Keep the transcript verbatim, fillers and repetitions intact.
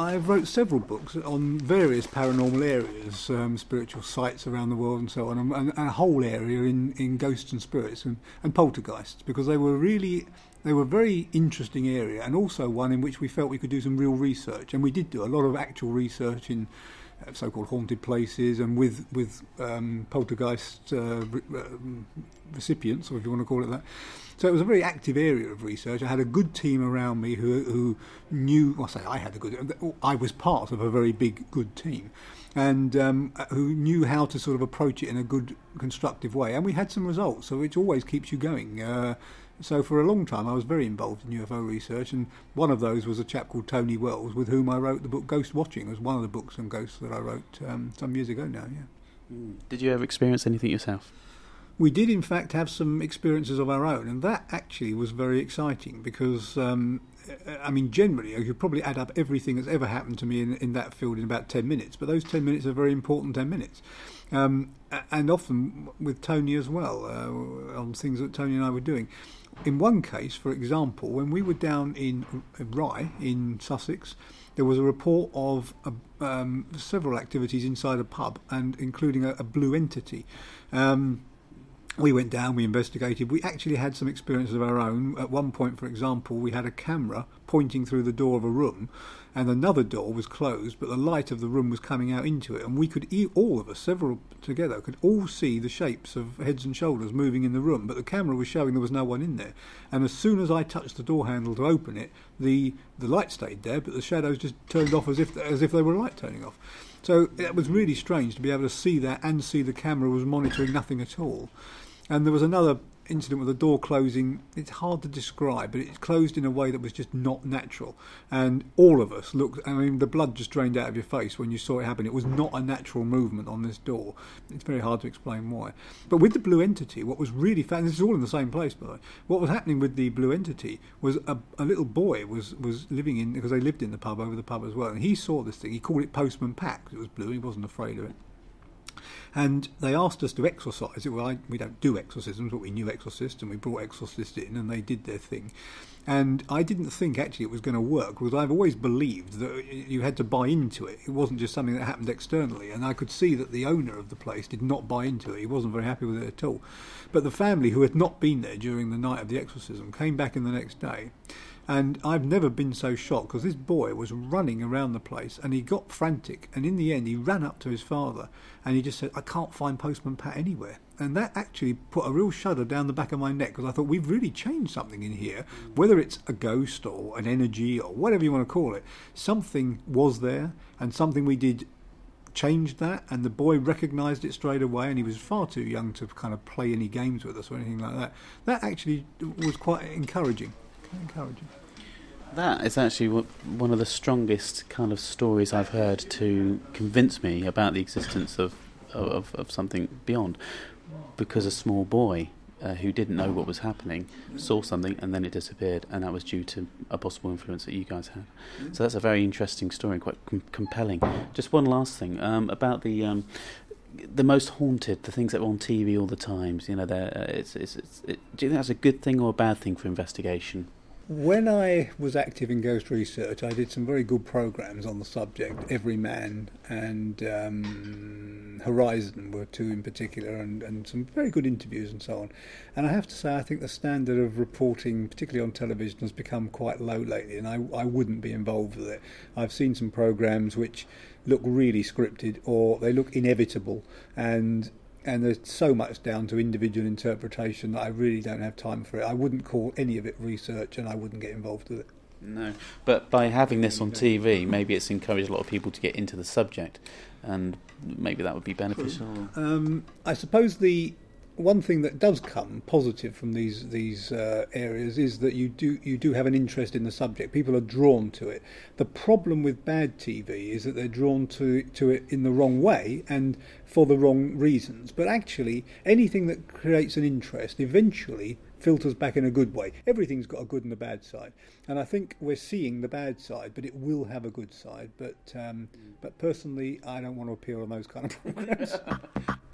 I wrote several books on various paranormal areas, um, spiritual sites around the world and so on, and, and a whole area in, in ghosts and spirits and, and poltergeists, because they were really, they were a very interesting area, and also one in which we felt we could do some real research, and we did do a lot of actual research in uh, so-called haunted places and with, with um, poltergeist uh, re- uh, recipients, or if you want to call it that. So it was a very active area of research. I had a good team around me who who knew, well, I say I had a good, I was part of a very big, good team, and um, who knew how to sort of approach it in a good, constructive way. And we had some results, so it always keeps you going. Uh, so for a long time I was very involved in U F O research, and one of those was a chap called Tony Wells, with whom I wrote the book Ghost Watching. It was one of the books on ghosts that I wrote um, some years ago now, yeah. Did you ever experience anything yourself? We did, in fact, have some experiences of our own, and that actually was very exciting because, um, I mean, generally, I could probably add up everything that's ever happened to me in, in that field in about ten minutes, but those ten minutes are very important ten minutes. Um, and often with Tony as well, uh, on things that Tony and I were doing. In one case, for example, when we were down in Rye, in Sussex, there was a report of uh, um, several activities inside a pub, and including a, a blue entity. Um, We went down, we investigated. We actually had some experiences of our own. At one point, for example, we had a camera pointing through the door of a room, and another door was closed, but the light of the room was coming out into it, and we could, all of us, several together, could all see the shapes of heads and shoulders moving in the room, but the camera was showing there was no one in there. And as soon as I touched the door handle to open it, the the light stayed there, but the shadows just turned off as if as if they were light turning off. So it was really strange to be able to see that and see the camera was monitoring nothing at all. And there was another incident with the door closing. It's hard to describe, but it closed in a way that was just not natural. And all of us looked, I mean, the blood just drained out of your face when you saw it happen. It was not a natural movement on this door. It's very hard to explain why. But with the blue entity, what was really fascinating, this is all in the same place, by the way, what was happening with the blue entity was a, a little boy was, was living in, because they lived in the pub, over the pub as well, and he saw this thing. He called it Postman Pat, because it was blue. He wasn't afraid of it. And they asked us to exorcise it. Well, I, we don't do exorcisms, but we knew exorcists, and we brought exorcists in, and they did their thing. And I didn't think actually it was going to work, because I've always believed that you had to buy into it. It wasn't just something that happened externally. And I could see that the owner of the place did not buy into it. He wasn't very happy with it at all. But the family, who had not been there during the night of the exorcism, came back in the next day. And I've never been so shocked, because this boy was running around the place, and he got frantic, and in the end he ran up to his father and he just said, "I can't find Postman Pat anywhere." And that actually put a real shudder down the back of my neck, because I thought, we've really changed something in here. Whether it's a ghost or an energy or whatever you want to call it, something was there, and something we did changed that, and the boy recognised it straight away, and he was far too young to kind of play any games with us or anything like that. That actually was quite encouraging. Quite encouraging. That is actually one of the strongest kind of stories I've heard to convince me about the existence of of, of something beyond, because a small boy uh, who didn't know what was happening saw something and then it disappeared, and that was due to a possible influence that you guys had. So that's a very interesting story and quite com- compelling. Just one last thing um, about the um, the most haunted, the things that are on T V all the time. You know, uh, it's, it's, it's, it, do you think that's a good thing or a bad thing for investigation? When I was active in ghost research, I did some very good programs on the subject. Everyman and um, Horizon were two in particular, and, and some very good interviews and so on. And I have to say, I think the standard of reporting, particularly on television, has become quite low lately, and I, I wouldn't be involved with it. I've seen some programs which look really scripted, or they look inevitable, and And there's so much down to individual interpretation that I really don't have time for it. I wouldn't call any of it research, and I wouldn't get involved with it. No, but by having this on T V, maybe it's encouraged a lot of people to get into the subject, and maybe that would be beneficial. Um, I suppose the one thing that does come positive from these these uh, areas is that you do you do have an interest in the subject. People are drawn to it. The problem with bad T V is that they're drawn to to it in the wrong way and for the wrong reasons. But actually, anything that creates an interest eventually filters back in a good way. Everything's got a good and a bad side, and I think we're seeing the bad side, but it will have a good side. But um, but personally, I don't want to appeal on those kind of programs.